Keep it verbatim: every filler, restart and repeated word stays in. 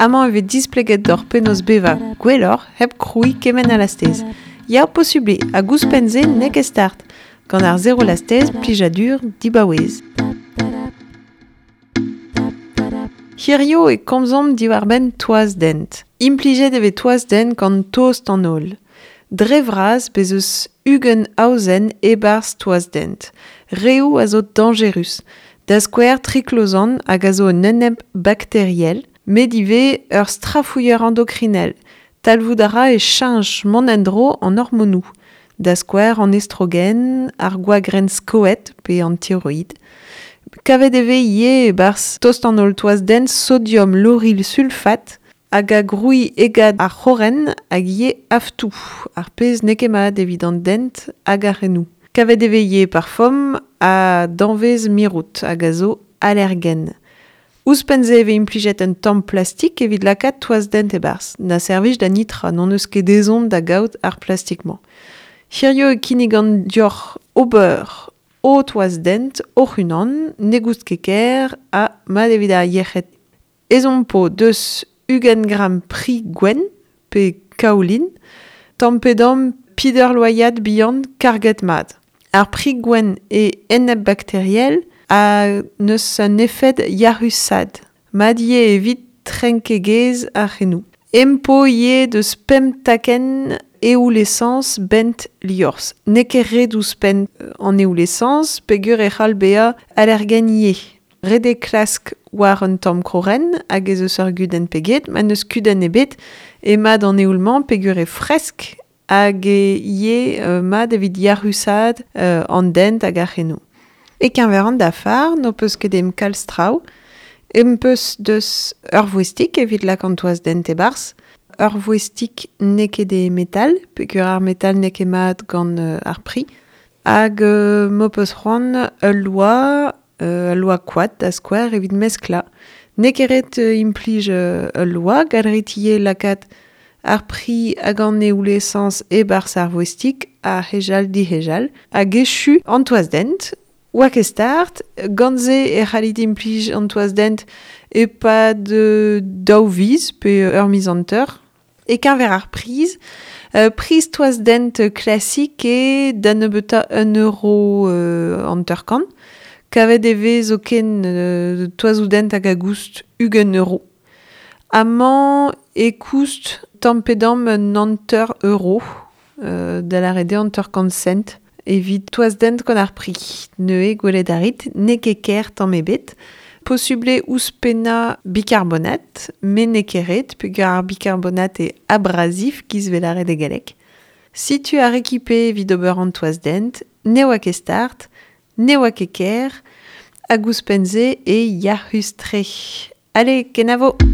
Amañ evit displeget d'or penaos beva gwellor heb kroui kemen a lastez. Ya possible, a gouspenze nek e start, gant ar zero lastez plijadur dibawez. Hirio e komzom diwar-benn toaz dent. Implijet eve toaz dent gant toast an ol. Dre vraz bez eus ugen aozen e-barzh toaz dent. Reoù a zo dangerus. Da skouer triklozan hag a zo un eneb bakteriel, medive ur strafouilleur endokrinel. Talvoud a ra e chanj monendro an hormonou. Da skouer an estrogen, ar gwagren skoet pe an thyroïd. Kavet eve ie e-barzh toast an ol toaz dent sodium lauryl sulfate hag a groui egad ar c'horen hag ie aftou, ar pez nekemat evit an dent hag ar renou. Kavet eve ie parfom a danvez mirout hag a zo allergen. Ouspenze eve implijet un tamm plastik evit lakaat toaz dent e-barzh. Na servij da nitra, non eus ket dezont da gaout ar plastikman. Hirio e kinnig an dior ober o toaz dent o c'hunan, ne goust ket ker a mat evit a yechet. Ezon po deus ugen gram pri gwen pe kaolin, tampedam pider loyat bihan karget mat. Ar pri gwen e eneb bakteriel a neus an efed yarusad. Mad ie evit trenkegez a renou. Empo ie deus pem taken eoulescence bent liorz. Nek e redous pen an eoulescence pegur e c'hall bea allergen ie. Rede klask war un tamm kroren hag ez eus ur guden peget, ma neus kuden ebet e mad an eoulman pegur e fresk hag e ie euh, mad evit yarusad euh, an dent hag ar renou. E kenveran da far, no peus ket em kalstrau, em peus deus ur voestik evit lak an toaz dent e-barzh. Ur voestik ne ket e metal, pegur ar metal ne ket mat gant euh, ar pri. Hag euh, mo peus c'hoant ul loa Uh, loa kwad da skouer evit meskla. Ne keret uh, implij uh, loa, galret ie lakat ar pri hag an eoulescence e-barzh ar voestik a hejal di hejal, hag echu an toaz dent, oak e start, gantze e c'hallit implij an toaz dent e pa de daouviz pe ur miz an teur, e kenver ar priz, uh, priz toaz dent klasik e da nebeutañ un euro uh, an teur kan, kavet eve zo ken euh, toazoudent hag a goust ugen euro. Amañ e koust tampedam un hanter euro, euh, da la rede hanter kant cent, evit toazdent kon ar pri. Neue gwelet arit, ne ket ker tamm ebet. Possible ouzpena bicarbonat, men ne keret, peogwir ar bicarbonat e abrasif giz vel a rede galek. Si tu as équipé evit ober an toazdent, ne oa ket start, ne oa ket ker, a gouspenze e yarustre. Allez, kenavo!